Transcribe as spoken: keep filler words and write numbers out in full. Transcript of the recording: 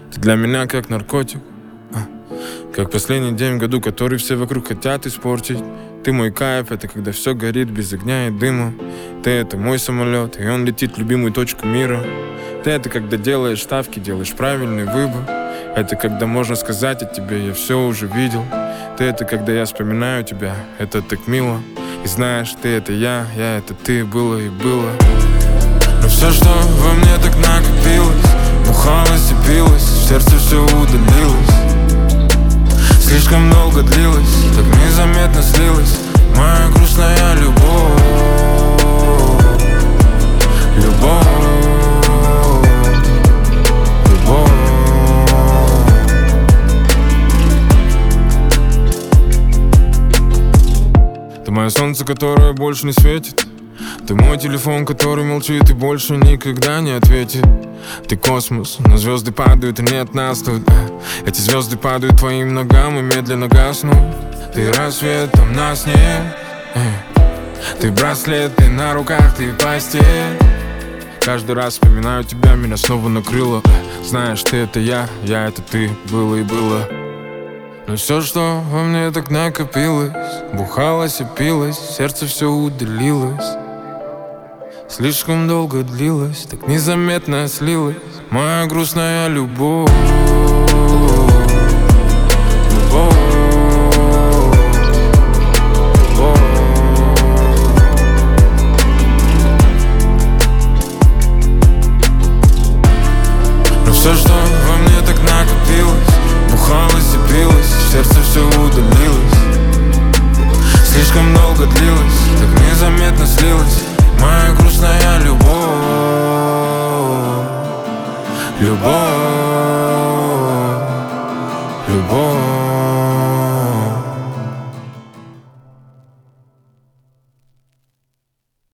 Ты для меня как наркотик, а, как последний день в году, который все вокруг хотят испортить. Ты мой кайф, это когда все горит без огня и дыма. Ты это мой самолет, и он летит в любимую точку мира. Ты это когда делаешь ставки, делаешь правильный выбор. Это когда можно сказать о тебе, я все уже видел. Ты это когда я вспоминаю тебя, это так мило. И знаешь, ты это я, я это ты, было и было. Но все, что во мне так накопилось, бухалось и пилось, в сердце все удалилось. Слишком долго длилось, так незаметно слилась моя грустная любовь. Любовь, любовь. Ты мое солнце, которое больше не светит. Ты мой телефон, который молчит и больше никогда не ответит. Ты космос, но звезды падают и нет нас тут. Эти звезды падают твоим ногам и медленно гаснут. Ты рассвет, там нас нет. Ты браслет, ты на руках, ты постель. Каждый раз вспоминаю тебя, меня снова накрыло. Знаешь, ты это я, я это ты, было и было. Но все, что во мне так накопилось, бухалось и пилось, сердце все удалилось. Слишком долго длилось, так незаметно слилась моя грустная любовь. Любовь, любовь. Но все, что во мне так накопилось, бухалось и пилось, в сердце все удалилось. Слишком долго длилось, так незаметно слилась моя грустная любовь. Любовь, любовь.